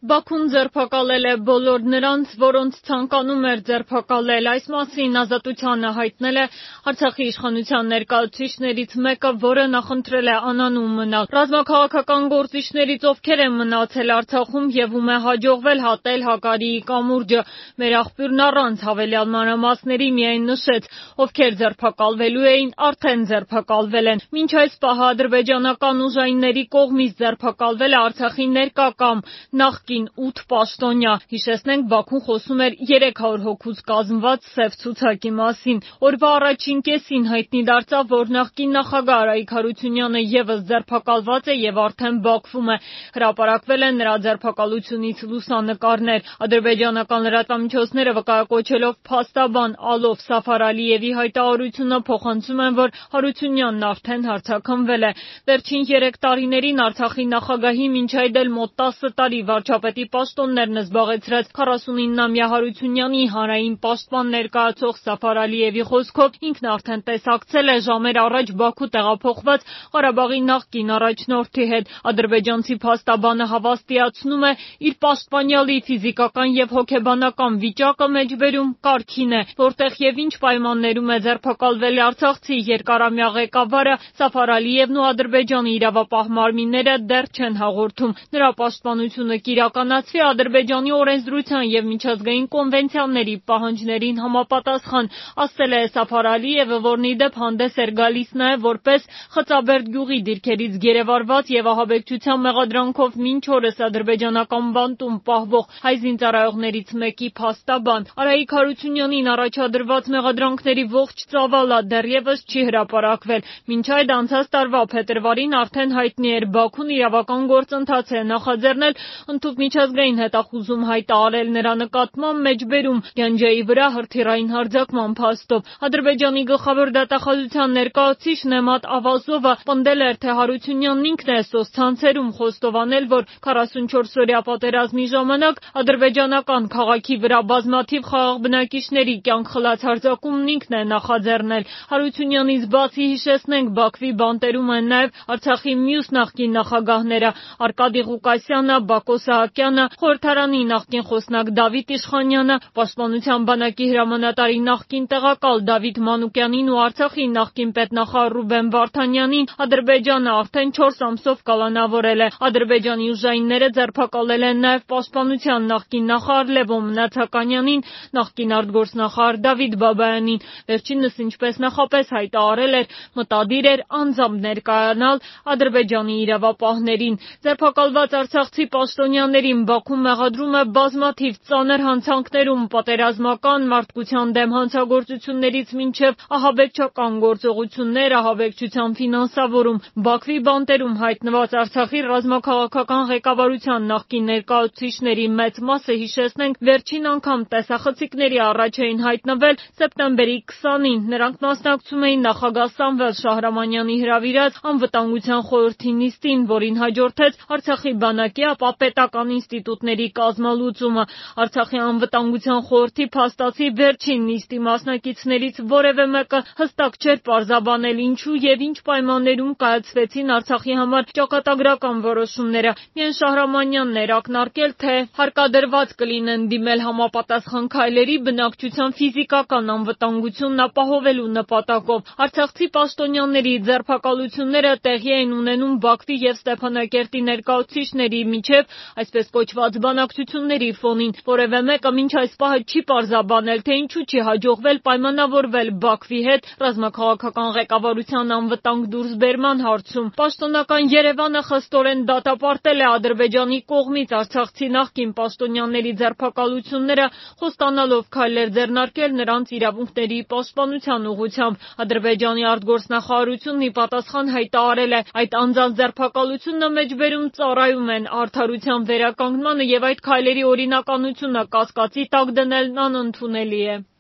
Բաքուն ձերբակալել է բոլոր նրանց, որոնց ցանկանում էր ձերբակալել։ Այս մասին Ազատությանը հայտնել է Արցախի իշխանության ներկայացուցիչներից մեկը, որը նախընտրել է անանուն մնալ։ Ռազմաքաղաքական գործիչներից ովքեր են մնացել Արցախում եւ ում է հաջողվել հատել Հակարիի կամուրջը։ Մեր աղբյուրն առանց հավելյալ մանրամասների միայն նշեց, ովքեր ձերբակալվելու էին, արդեն ձերբակալվել են։ Մինչ այս պահը ադրբեջանական ուժայինների կողմից ձերբակալվել է Արցախի ներկա կամ նախկին 8 պաշտոնյա։ Հիշեցնենք, Բաքուն խոսում էր 300 հոգուց կազմված սև ցուցակի մասին։ Օրվա առաջին կեսին հայտնի դարձավ, որ նախկին նախագահ Արայիկ Հարությունյանը ևս ձերբակալված է եւ արդեն Բաքվում է։ Հրապարակվել են նրա ձերբակալությունից լուսանկարներ։ Ադրբեջանական լրատվամիջոցները վկայակոչելով փաստաբան Ալով Սաֆար Ալիևի հայտարարությունը փոխանցում են, որ Հարությունյանն արդեն հարձակվվել է։ Վերջին 3 տարիներին Արցախի նախագահի մինչ այդ էլ մոտ 10 տարի վարչապետի պաշտոններն զբաղեցրած 49-ամյա Հարությունյանի հանրային պաշտպան ներկայացող Սաֆար Ալիևի խոսքով ինքն արդեն տեսակցել է ժամեր առաջ Բաքու տեղափոխված Ղարաբաղի նախկին առաջնորդի հետ։ Ադրբեջանցի փաստաբանը հավաստիացնում է, իր պաշտպանյալի ֆիզիկական եւ հոգեբանական վիճակը մեջբերում կարգին է, որտեղ եւ ինչ պայմաններում է ձերբակալվել արցախցի երկարամյա ղեկավարը Սաֆար Ալիևն ու Ադրբեջանի իրավապահ մարմինները դեռ չեն հաղորդում։ Նրա պաշտպանությունը կիրականացվի Ադրբեջանի օրենսդրության եւ միջազգային կոնվենցիաների պահանջներին համապատասխան, ասել է Սաֆար Ալիևը, որն ի դեպ հանդես էր գալիս նաեւ որպես Խծաբերդ գյուղի դիրքերից գերեվարված եւ ահաբեկչության մեղադրանքով մինչ օրս ադրբեջանական բանտում պահվող հայ զինծառայողներից մեկի փաստաբան։ Արայիկ Հարությունյանին առաջադրված մեղադրանքների ողջ ծավալը դեռևս չի հրապարակվել։ Մինչ այդ անցած տարվա փետրվարին արդեն հայտնի էր Բաքուն իրավական գործընթաց է նախաձեռնել ընդհանուր հետախուզում հայտարարել նրա նկատմամբ մեջբերում Գանջայի վրա հրթիռային հարձակման փաստով։ Ադրբեջանի գլխավոր դատախազության ներկայացուցիչ Նեմատ Ավազովը պնդել էր, թե Հարությունյանն ինքն է սոցցանցերում խոստովանել, որ 44-օրյա պատերազմի ժամանակ ադրբեջանական քաղաքի վրա բազմաթիվ խաղաղ բնակիչների կյանք խլած հարձակումն ինքն է նախաձեռնել։ Հարությունյանից բացի հիշեցնենք, Բաքվի բանտերում են նաև Արցախի մյուս նախկին նախագահները Արկադի Ղուկասյանը, Բակո Սահակյանը, խորհրդարանի նախկին խոսնակ Դավիթ Իշխանյանը, Պաշտպանության բանակի հրամանատարի նախկին տեղակալ Դավիթ Մանուկյանին ու Արցախի նախկին պետնախարար Ռուբեն Վարդանյանին Ադրբեջանը արդեն 4 ամսով կալանավորել է։ Ադրբեջանի ուժայինները ձերբակալել են նաև Պաշտպանության նախկին նախարար Լևոն Մնացականյանին, նախկին արտգործնախարար Դավիթ Բաբայանին։ Վերջինս ինչպես նախապես հայտարարել էր, մտադիր էր անձամբ ներկայանալ Ադրբեջանի իրավապահներին։ Ձերբակալված արցախցի պաշտոնյաներին Բաքուն մեղադրում է բազմաթիվ ծանր հանցանքներում պատերազմական, մարդկության դեմ հանցագործություններից մինչև ահաբեկչական գործողություններ, ահաբեկչության ֆինանսավորում։ Բաքվի բանտերում հայտնված Արցախի ռազմաքաղաքական ղեկավարության նախկին ներկայացուցիչների մեծ մասը, հիշեցնենք, վերջին անգամ տեսախցիկների առաջ էին հայտնվել սեպտեմբերի 20-ին։ Նրանք մասնակցում էին նախագահ Սամվել Շահրամանյանի հրավիրած անվտանգության խորհրդի նիստին, որին հաջորդեց Արցախի բանակի, ապա պետական ինստիտուտների կազմալուծումը։ Արցախի անվտանգության խորհրդի փաստացի վերջին նիստի մասնակիցներից որևէ մեկը հստակ չէր պարզաբանել ինչու եւ ինչ պայմաններում կայացվեցին Արցախի համար ճակատագրական որոշումները։ Միայն Շահրամանյանն էր ակնարկել, թե հարկադրված կլինեն դիմել համապատասխան քայլերի բնակչության ֆիզիկական անվտանգությունն ապահովելու նպատակով։ Արցախցի պաշտոնյաների ձերբակալությունները տեղի էին ունենում Բաքվի եւ Ստեփանակերտի ներկայացուցիչների միջև այսպես կոչված բանակցությունների ֆոնին։ Որևէ մեկը մինչ այս պահը չի պարզաբանել, թե ինչու չի հաջողվել պայմանավորվել Բաքվի հետ ռազմաքաղաքական ղեկավարության անվտանգ դուրսբերման հարցում։ Պաշտոնական Երևանը խստորեն դատապարտել է Ադրբեջանի կողմից արցախցի նախկին պաշտոնյաների ձերբակալությունները, խոստանալով քայլեր ձեռնարկել նրանց իրավունքների պաշտպանության ուղղությամբ։ Ադրբեջանի արտգործնախարարությունն ի պատասխան հայտարարել է, այդ անձանց ձերբակալությունը մեջբերում ծառայում են արդարության վերականգնմանը եւ այդ քայլերի օրինականությունը կասկածի տակ դնելն անընդունելի է։